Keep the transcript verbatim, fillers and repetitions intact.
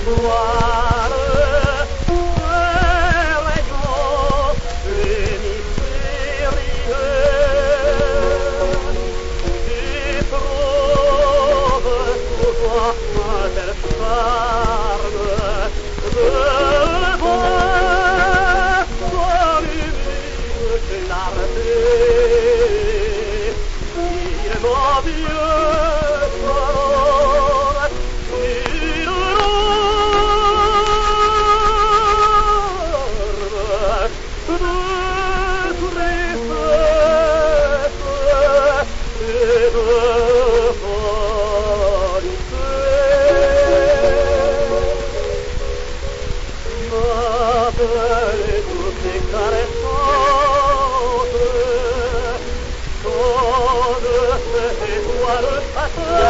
voir ce rayon mystérieux qui trouve sous toi un tel charme de voir ton lumineuse clarté. Il m'en vieux parole, il orbe de tristesse et de vanité. Ma belle et toutes les caressantes, comme cette étoile fatal.